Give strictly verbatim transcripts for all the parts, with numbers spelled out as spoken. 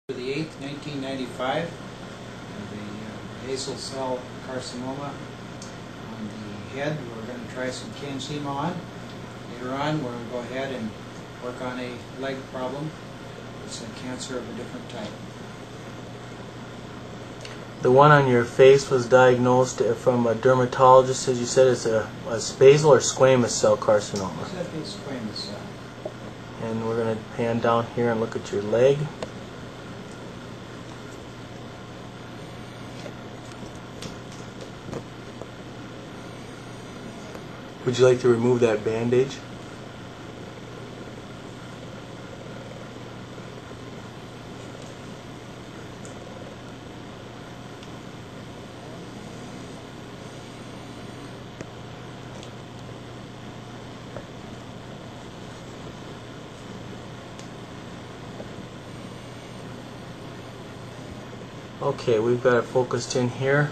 the eighth, nineteen ninety-five, the uh, basal cell carcinoma on the head. We're going to try some CanSema on. Later on, we'll go ahead and work on a leg problem. It's a cancer of a different type. The one on your face was diagnosed from a dermatologist, as you said. It's a, a basal or squamous cell carcinoma. It's a squamous cell. And we're going to pan down here and look at your leg. Would you like to remove that bandage? Okay, we've got it focused in here,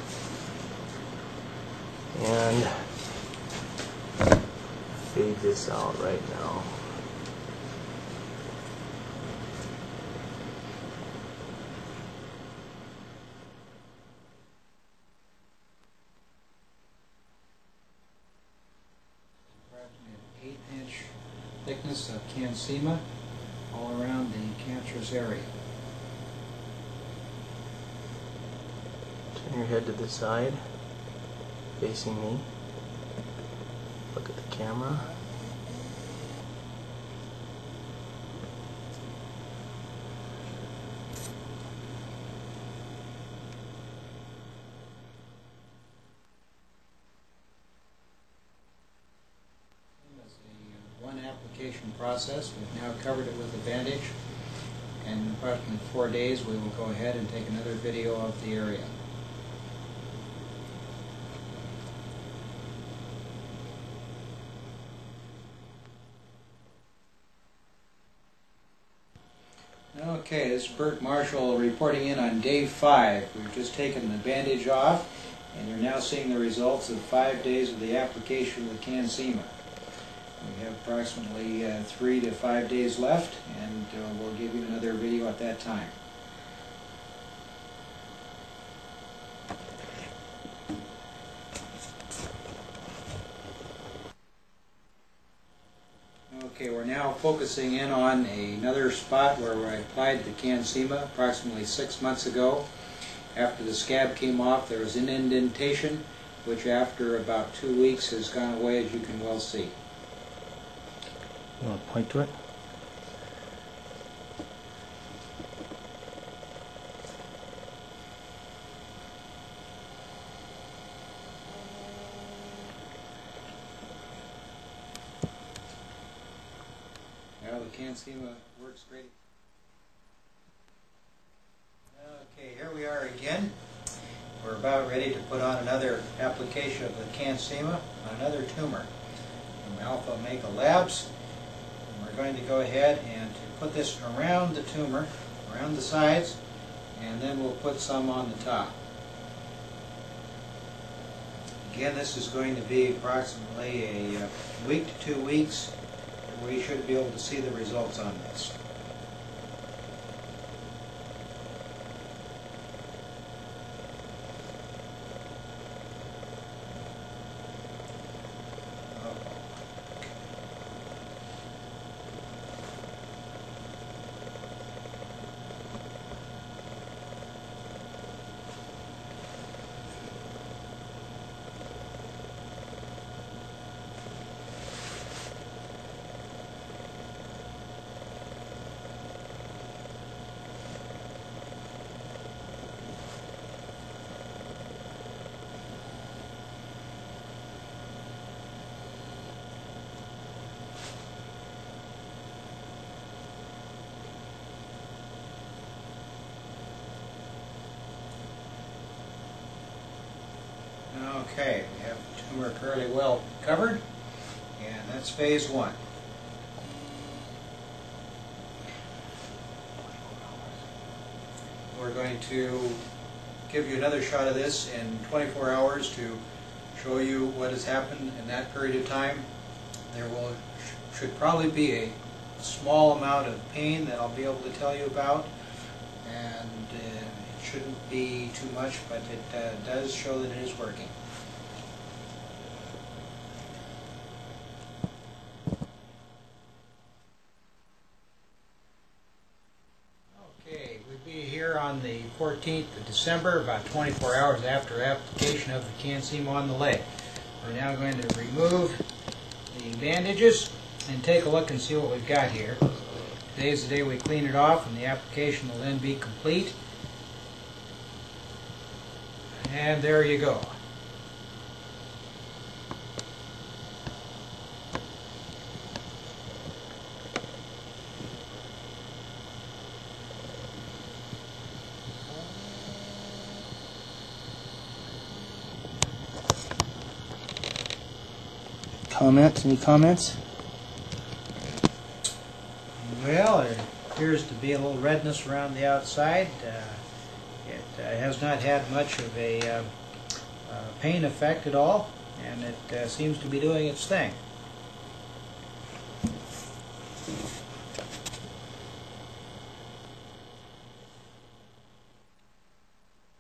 and fade this out right now. Approximately an eighth inch thickness of CanSema all around the cancerous area. Turn your head to the side, facing me. Look at the camera. It's a one application process. We've now covered it with a bandage, and in approximately four days we will go ahead and take another video of the area. Okay, this is Bert Marshall reporting in on day five. We've just taken the bandage off, and you're now seeing the results of five days of the application of the CanSema. We have approximately uh, three to five days left, and uh, we'll give you another video at that time. Okay, we're now focusing in on another spot where I applied the CanSema approximately six months ago. After the scab came off, there was an indentation, which after about two weeks has gone away, as you can well see. You want to point to it? Now the CanSema works great. Okay, here we are again. We're about ready to put on another application of the CanSema on another tumor from Alpha Omega Labs. And we're going to go ahead and to put this around the tumor, around the sides, and then we'll put some on the top. Again, this is going to be approximately a week to two weeks. We should be able to see the results on this. Okay, we have the tumor fairly well covered, and that's phase one. We're going to give you another shot of this in twenty-four hours to show you what has happened in that period of time. There will should probably be a small amount of pain that I'll be able to tell you about, and shouldn't be too much, but it uh, does show that it is working. Okay, we'll be here on the fourteenth of December, about twenty-four hours after application of the CanSema on the leg. We're now going to remove the bandages and take a look and see what we've got here. Today's the day we clean it off, and the application will then be complete. And there you go. Comments? Any comments? Well, there appears to be a little redness around the outside. Uh, it uh, has not had much of a uh, uh, pain effect at all, and it uh, seems to be doing its thing.